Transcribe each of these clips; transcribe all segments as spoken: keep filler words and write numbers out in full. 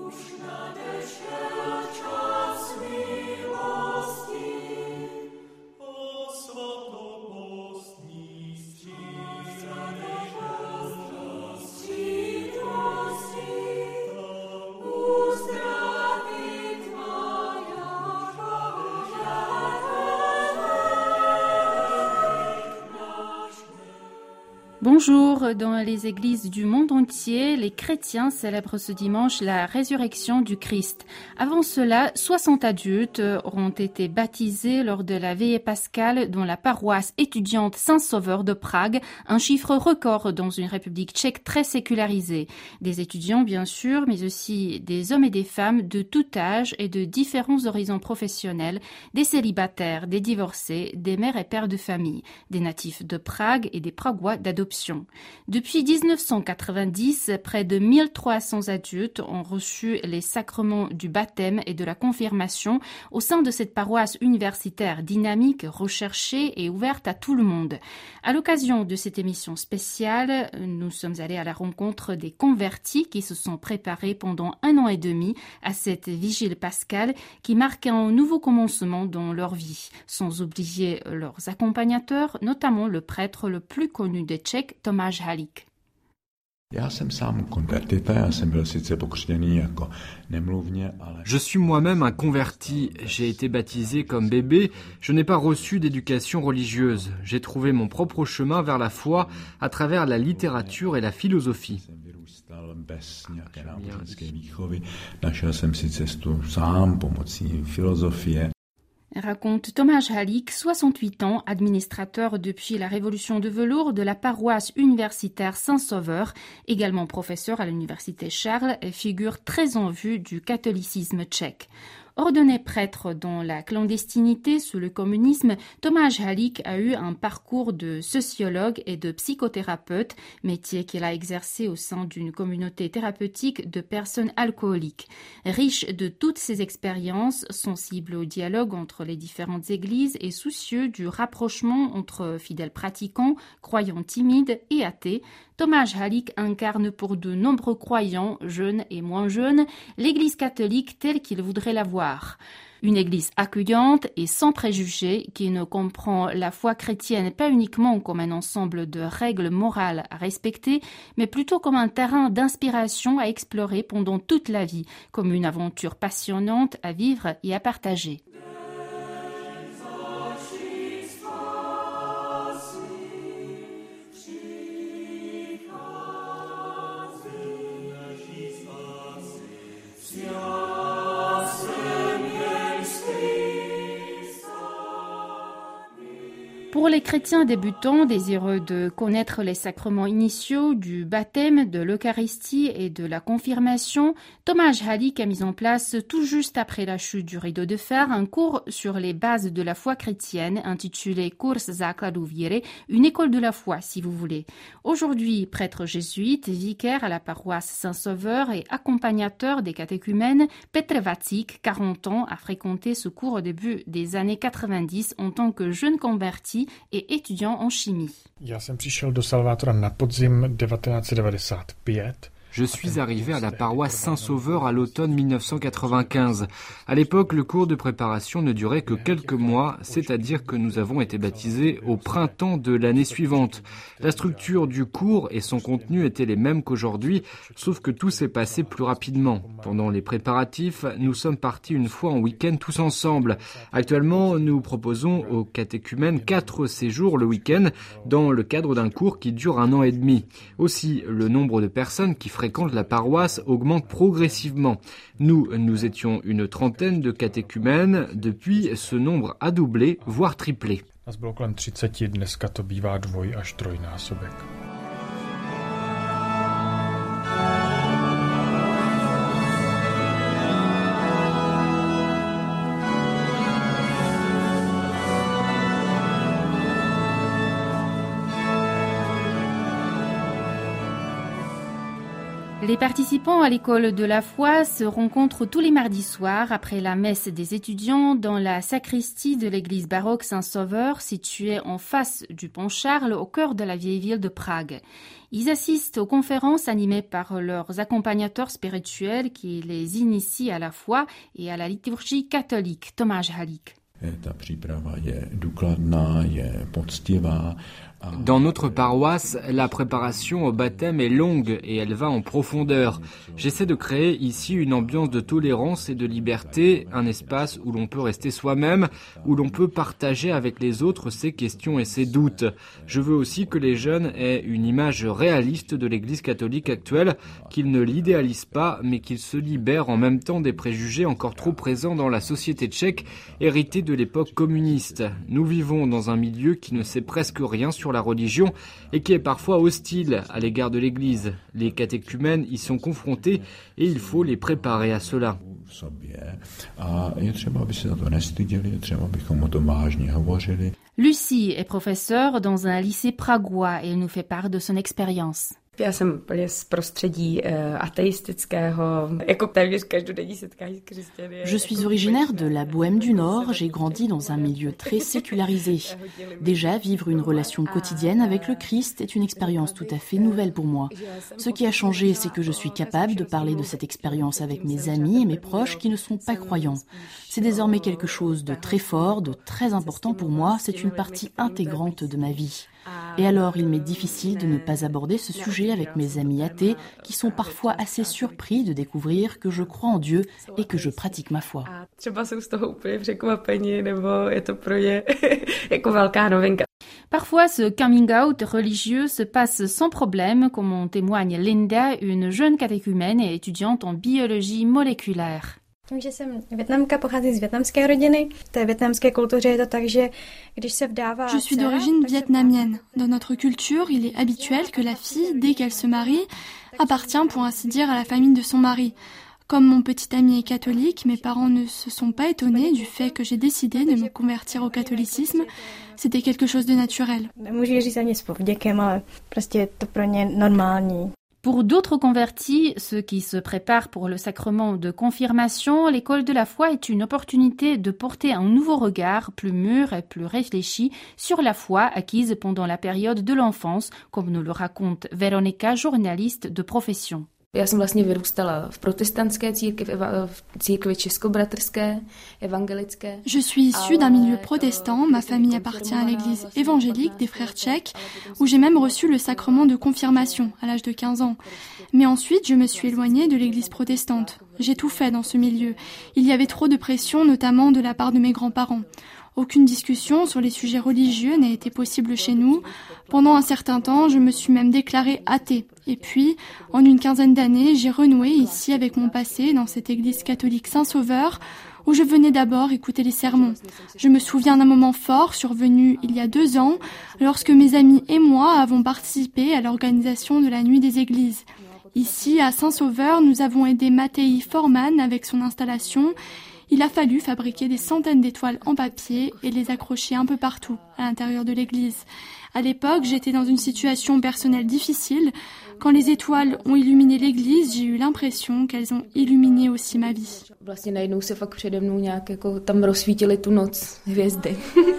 Bonjour, dans les églises du monde entier, les chrétiens célèbrent ce dimanche la résurrection du Christ. Avant cela, soixante adultes auront été baptisés lors de la veillée pascale dans la paroisse étudiante Saint-Sauveur de Prague, un chiffre record dans une république tchèque très sécularisée. Des étudiants bien sûr, mais aussi des hommes et des femmes de tout âge et de différents horizons professionnels, des célibataires, des divorcés, des mères et pères de famille, des natifs de Prague et des Pragois d'adoption. Depuis dix-neuf cent quatre-vingt-dix, près de mille trois cents adultes ont reçu les sacrements du baptême et de la confirmation au sein de cette paroisse universitaire dynamique, recherchée et ouverte à tout le monde. À l'occasion de cette émission spéciale, nous sommes allés à la rencontre des convertis qui se sont préparés pendant un an et demi à cette vigile pascale qui marque un nouveau commencement dans leur vie, sans oublier leurs accompagnateurs, notamment le prêtre le plus connu des Tchèques, Tomáš Halík. Je suis moi-même un converti. J'ai été baptisé comme bébé. Je n'ai pas reçu d'éducation religieuse. J'ai trouvé mon propre chemin vers la foi à travers la littérature et la philosophie. Raconte Tomáš Halík, soixante-huit ans, administrateur depuis la Révolution de velours de la paroisse universitaire Saint-Sauveur, également professeur à l'université Charles et figure très en vue du catholicisme tchèque. Ordonné prêtre dans la clandestinité sous le communisme, Tomáš Halík a eu un parcours de sociologue et de psychothérapeute, métier qu'il a exercé au sein d'une communauté thérapeutique de personnes alcooliques. Riche de toutes ses expériences, sensible au dialogue entre les différentes églises et soucieux du rapprochement entre fidèles pratiquants, croyants timides et athées, Tomáš Halík incarne pour de nombreux croyants, jeunes et moins jeunes, l'Église catholique telle qu'il voudrait la voir. Une Église accueillante et sans préjugés qui ne comprend la foi chrétienne pas uniquement comme un ensemble de règles morales à respecter, mais plutôt comme un terrain d'inspiration à explorer pendant toute la vie, comme une aventure passionnante à vivre et à partager. Pour les chrétiens débutants désireux de connaître les sacrements initiaux du baptême, de l'Eucharistie et de la confirmation, Tomáš Halík a mis en place tout juste après la chute du rideau de fer un cours sur les bases de la foi chrétienne intitulé Kurs základů víry, une école de la foi si vous voulez. Aujourd'hui prêtre jésuite, vicaire à la paroisse Saint-Sauveur et accompagnateur des catéchumènes, Petr Vacík, quarante ans, a fréquenté ce cours au début des années quatre-vingt-dix en tant que jeune converti et étudiant en chimie. Já jsem přišel do Salvátora na podzim devatenáct set devadesát pět. Je suis arrivé à la paroisse Saint-Sauveur à l'automne mille neuf cent quatre-vingt-quinze. À l'époque, le cours de préparation ne durait que quelques mois, c'est-à-dire que nous avons été baptisés au printemps de l'année suivante. La structure du cours et son contenu étaient les mêmes qu'aujourd'hui, sauf que tout s'est passé plus rapidement. Pendant les préparatifs, nous sommes partis une fois en week-end tous ensemble. Actuellement, nous proposons aux catéchumènes quatre séjours le week-end dans le cadre d'un cours qui dure un an et demi. Aussi, le nombre de personnes qui fréquentent la paroisse augmente progressivement. Nous, nous étions une trentaine de catéchumènes. Depuis, ce nombre a doublé, voire triplé. Nás bylo kolem třiceti, dneska to bývá dvoj až trojnásobek. Les participants à l'école de la foi se rencontrent tous les mardis soirs après la messe des étudiants dans la sacristie de l'église baroque Saint-Sauveur située en face du pont Charles au cœur de la vieille ville de Prague. Ils assistent aux conférences animées par leurs accompagnateurs spirituels qui les initient à la foi et à la liturgie catholique. Tomáš Halík. Ta příprava je důkladná, je poctivá. Dans notre paroisse, la préparation au baptême est longue et elle va en profondeur. J'essaie de créer ici une ambiance de tolérance et de liberté, un espace où l'on peut rester soi-même, où l'on peut partager avec les autres ses questions et ses doutes. Je veux aussi que les jeunes aient une image réaliste de l'Église catholique actuelle, qu'ils ne l'idéalisent pas, mais qu'ils se libèrent en même temps des préjugés encore trop présents dans la société tchèque, héritée de l'époque communiste. Nous vivons dans un milieu qui ne sait presque rien sur la religion et qui est parfois hostile à l'égard de l'Église. Les catéchumènes y sont confrontés et il faut les préparer à cela. Lucie est professeure dans un lycée pragois et elle nous fait part de son expérience. Já jsem úplně z prostředí ateistického, jako téměř každodenní setkání s křesťany. Je suis originaire de la Bohème du Nord, j'ai grandi dans un milieu très sécularisé. Déjà, vivre une relation quotidienne avec le Christ est une expérience tout à fait nouvelle pour moi. Ce qui a changé, c'est que je suis capable de parler de cette expérience avec mes amis et mes proches qui ne sont pas croyants. C'est désormais quelque chose de très fort, de très important pour moi, c'est une partie intégrante de ma vie. Et alors, il m'est difficile de ne pas aborder ce sujet avec mes amis athées qui sont parfois assez surpris de découvrir que je crois en Dieu et que je pratique ma foi. Parfois, ce coming out religieux se passe sans problème, comme en témoigne Linda, une jeune catéchumène et étudiante en biologie moléculaire. Takže jsem Vietnamka, pocházím z vietnamské rodiny. V té vietnamské kultuře je to tak, že když se vdává Je suis d'origine vietnamienne. Dans notre culture, il est habituel que la fille, dès qu'elle se marie, appartient pour ainsi dire à la famille de son mari. Comme mon petit ami est catholique, mes parents ne se sont pas étonnés du fait que j'ai décidé de me convertir au catholicisme. C'était quelque chose de naturel. Nemůžu říct ani s povděkem, ale prostě je to pro ně normální. Pour d'autres convertis, ceux qui se préparent pour le sacrement de confirmation, l'école de la foi est une opportunité de porter un nouveau regard plus mûr et plus réfléchi sur la foi acquise pendant la période de l'enfance, comme nous le raconte Veronika, journaliste de profession. Já jsem vlastně vyrůstala v protestantské církvi, v církvi českobratrské, évangélické. Je suis issue d'un milieu protestant, ma famille appartient à l'église évangélique des frères tchèques, où j'ai même reçu le sacrement de confirmation à l'âge de quinze ans. Mais ensuite, je me suis éloignée de l'église protestante. J'ai tout fait dans ce milieu. Il y avait trop de pression, notamment de la part de mes grands-parents. Aucune discussion sur les sujets religieux n'a été possible chez nous. Pendant un certain temps, je me suis même déclarée athée. Et puis, en une quinzaine d'années, j'ai renoué ici avec mon passé dans cette église catholique Saint-Sauveur, où je venais d'abord écouter les sermons. Je me souviens d'un moment fort survenu il y a deux ans, lorsque mes amis et moi avons participé à l'organisation de la Nuit des Églises. Ici, à Saint-Sauveur, nous avons aidé Mattei Forman avec son installation. Il a fallu fabriquer des centaines d'étoiles en papier et les accrocher un peu partout à l'intérieur de l'église. À l'époque, j'étais dans une situation personnelle difficile. Quand les étoiles ont illuminé l'église, j'ai eu l'impression qu'elles ont illuminé aussi ma vie. Vlastně najednou se fakt přede mnou nějak jako tam rozsvítily tu noc hvězdy.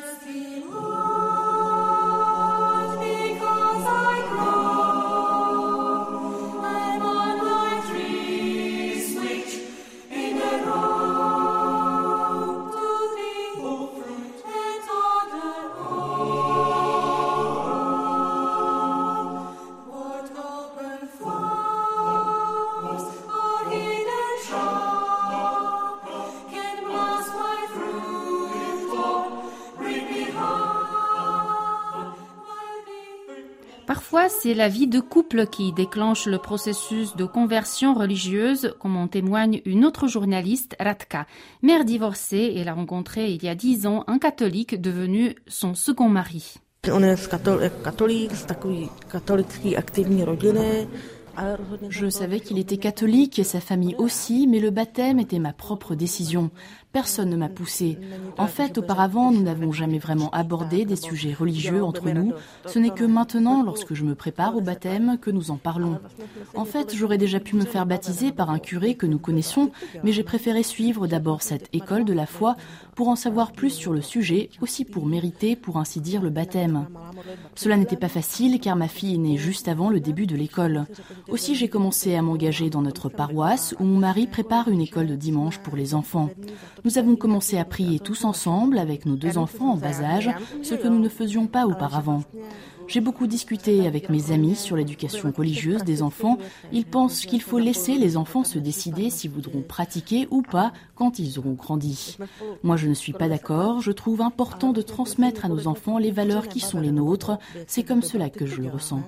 Parfois, c'est la vie de couple qui déclenche le processus de conversion religieuse, comme en témoigne une autre journaliste, Radka. Mère divorcée, elle a rencontré il y a dix ans un catholique devenu son second mari. On est catholique, takový katolický aktivní rodiny. Je savais qu'il était catholique et sa famille aussi, mais le baptême était ma propre décision. Personne ne m'a poussée. En fait, auparavant, nous n'avons jamais vraiment abordé des sujets religieux entre nous. Ce n'est que maintenant, lorsque je me prépare au baptême, que nous en parlons. En fait, j'aurais déjà pu me faire baptiser par un curé que nous connaissons, mais j'ai préféré suivre d'abord cette école de la foi pour en savoir plus sur le sujet, aussi pour mériter, pour ainsi dire, le baptême. Cela n'était pas facile car ma fille est née juste avant le début de l'école. Aussi, j'ai commencé à m'engager dans notre paroisse où mon mari prépare une école de dimanche pour les enfants. Nous avons commencé à prier tous ensemble avec nos deux enfants en bas âge, ce que nous ne faisions pas auparavant. J'ai beaucoup discuté avec mes amis sur l'éducation religieuse des enfants. Ils pensent qu'il faut laisser les enfants se décider s'ils voudront pratiquer ou pas quand ils auront grandi. Moi, je ne suis pas d'accord. Je trouve important de transmettre à nos enfants les valeurs qui sont les nôtres. C'est comme cela que je le ressens.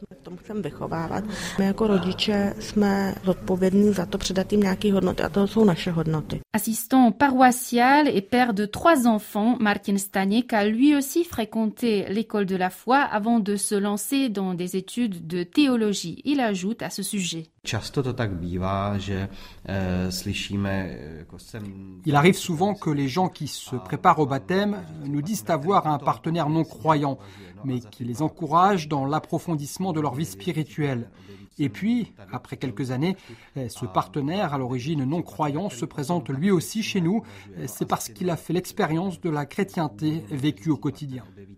Assistant paroissial et père de trois enfants, Martin Staniek a lui aussi fréquenté l'école de la foi avant de se lancer dans des études de théologie. Il ajoute à ce sujet. Il arrive souvent que les gens qui se préparent au baptême nous disent avoir un partenaire non croyant, mais qui les encourage dans l'approfondissement de leur vie spirituelle. Et puis, après quelques années, ce partenaire, à l'origine non croyant, se présente lui aussi chez nous. C'est parce qu'il a fait l'expérience de la chrétienté vécue au quotidien.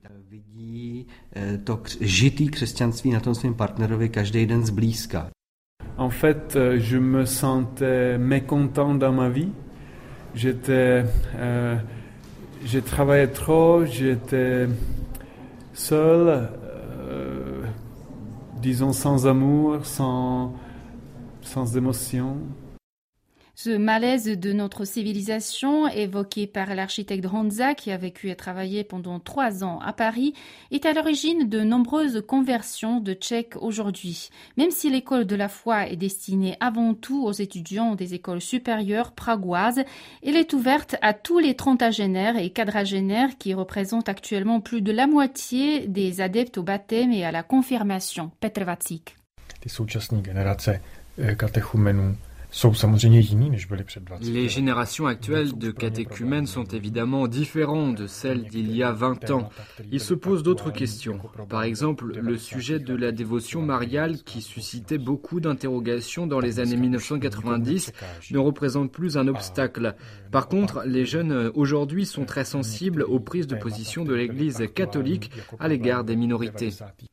En fait, je me sentais mécontent dans ma vie. J'étais, euh, j'ai travaillé trop, j'étais seul, euh, disons sans amour, sans, sans émotion. Ce malaise de notre civilisation, évoqué par l'architecte Honza, qui a vécu et travaillé pendant trois ans à Paris, est à l'origine de nombreuses conversions de Tchèques aujourd'hui. Même si l'école de la foi est destinée avant tout aux étudiants des écoles supérieures pragoises, elle est ouverte à tous les trentagénaires et quadragénaires qui représentent actuellement plus de la moitié des adeptes au baptême et à la confirmation. Petr Vacík. Ty současné generace katechumenů jsou samozřejmě jiný, než byly před dvaceti. Les générations actuelles de catéchumènes sont évidemment différentes de celles d'il y a vingt ans. Il se pose d'autres questions. Par exemple, le sujet de la dévotion mariale qui suscitait beaucoup d'interrogations dans les années mille neuf cent quatre-vingt-dix ne représente plus un obstacle. Par contre, les jeunes aujourd'hui sont très sensibles aux prises de position de l'Église catholique à l'égard des minorités.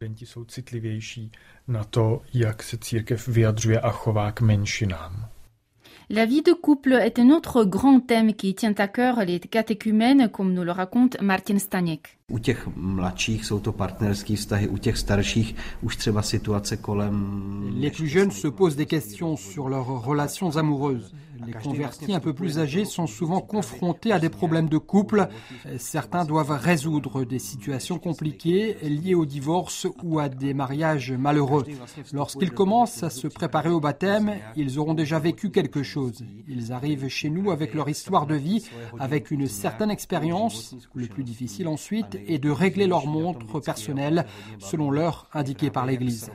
Na to, jak se církev vyjadřuje a chová k menšinám. La vie de couple est un autre grand thème qui tient à cœur les catéchumènes, comme nous le raconte Martin Staniek. U těch mladších jsou to partnerský vztahy, u těch starších už třeba situace kolem... Les plus jeunes se posent des questions sur leurs relations amoureuses. Les convertis un peu plus âgés sont souvent confrontés à des problèmes de couple. Certains doivent résoudre des situations compliquées liées au divorce ou à des mariages malheureux. Lorsqu'ils commencent à se préparer au baptême, ils auront déjà vécu quelque chose. Ils arrivent chez nous avec leur histoire de vie, avec une certaine expérience. Le plus difficile ensuite est de régler leur montre personnelle selon l'heure indiquée par l'Église.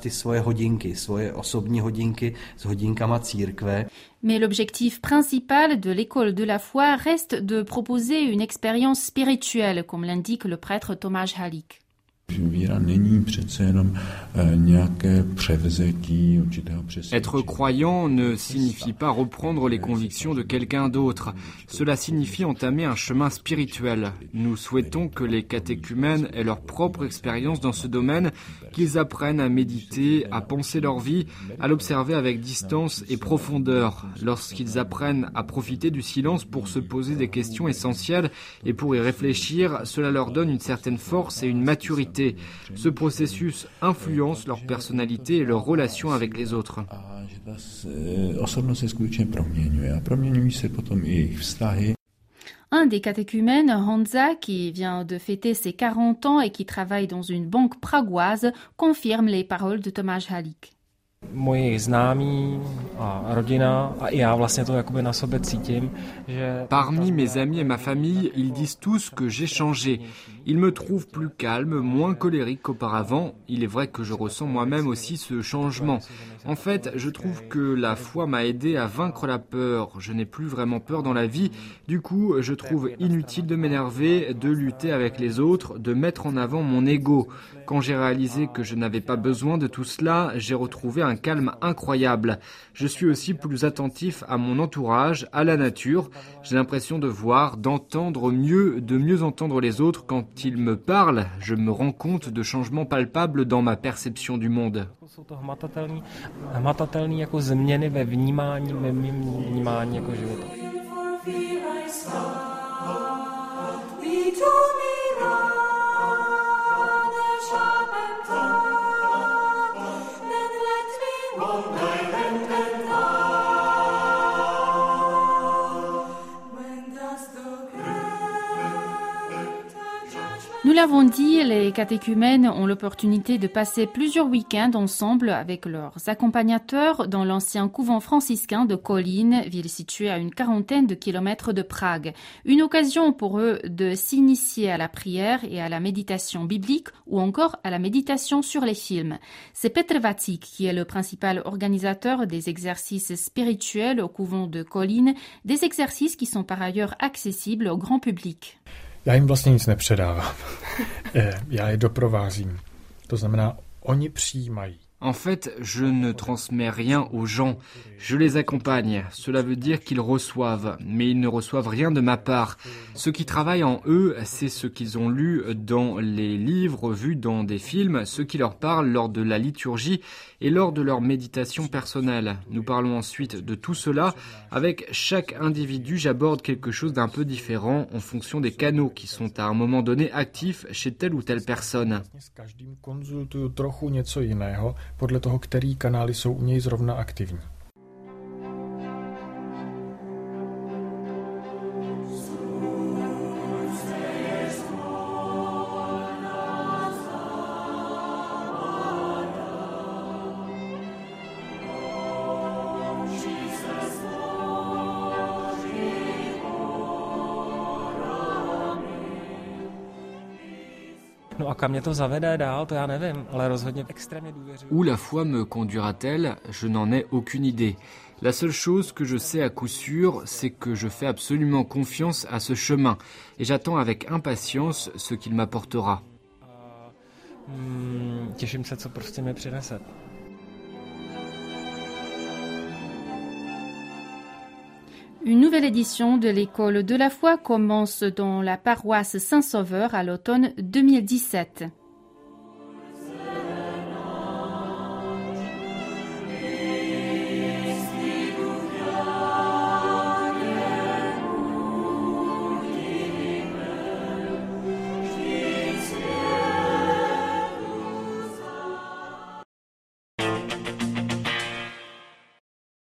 Mais l'objectif principal de l'école de la foi reste de proposer une expérience spirituelle, comme l'indique le prêtre Tomáš Halík. Être croyant ne signifie pas reprendre les convictions de quelqu'un d'autre. Cela signifie entamer un chemin spirituel. Nous souhaitons que les catéchumènes aient leur propre expérience dans ce domaine, qu'ils apprennent à méditer, à penser leur vie, à l'observer avec distance et profondeur. Lorsqu'ils apprennent à profiter du silence pour se poser des questions essentielles et pour y réfléchir, cela leur donne une certaine force et une maturité. Ce processus influence leur personnalité et leur relation avec les autres. Un des catéchumènes, Honza, qui vient de fêter ses quarante ans et qui travaille dans une banque pragoise, confirme les paroles de Tomáš Halík. Parmi mes amis et ma famille, ils disent tous que j'ai changé. Ils me trouvent plus calme, moins colérique qu'auparavant. Il est vrai que je ressens moi-même aussi ce changement. En fait, je trouve que la foi m'a aidé à vaincre la peur. Je n'ai plus vraiment peur dans la vie. Du coup, je trouve inutile de m'énerver, de lutter avec les autres, de mettre en avant mon ego. Quand j'ai réalisé que je n'avais pas besoin de tout cela, j'ai retrouvé un calme incroyable. Je suis aussi plus attentif à mon entourage, à la nature. J'ai l'impression de voir, d'entendre mieux, de mieux entendre les autres quand ils me parlent. Je me rends compte de changements palpables dans ma perception du monde. Nous l'avons dit, les catéchumènes ont l'opportunité de passer plusieurs week-ends ensemble avec leurs accompagnateurs dans l'ancien couvent franciscain de Kolín, ville située à une quarantaine de kilomètres de Prague. Une occasion pour eux de s'initier à la prière et à la méditation biblique ou encore à la méditation sur les films. C'est Petr Vacík qui est le principal organisateur des exercices spirituels au couvent de Kolín, des exercices qui sont par ailleurs accessibles au grand public. Já jim vlastně nic nepředávám. Já je doprovázím. To znamená, oni přijímají. En fait, je ne transmets rien aux gens, je les accompagne. Cela veut dire qu'ils reçoivent, mais ils ne reçoivent rien de ma part. Ce qui travaille en eux, c'est ce qu'ils ont lu dans les livres, vu dans des films, ce qui leur parle lors de la liturgie et lors de leur méditation personnelle. Nous parlons ensuite de tout cela. Avec chaque individu, j'aborde quelque chose d'un peu différent en fonction des canaux qui sont à un moment donné actifs chez telle ou telle personne. Podle toho, který kanály jsou u něj zrovna aktivní. Où la foi me conduira-t-elle? Je n'en ai aucune idée. La seule chose que je sais à coup sûr, c'est que je fais absolument confiance à ce chemin et j'attends avec impatience ce qu'il m'apportera. Une nouvelle édition de l'école de la foi commence dans la paroisse Saint-Sauveur à l'automne deux mille dix-sept.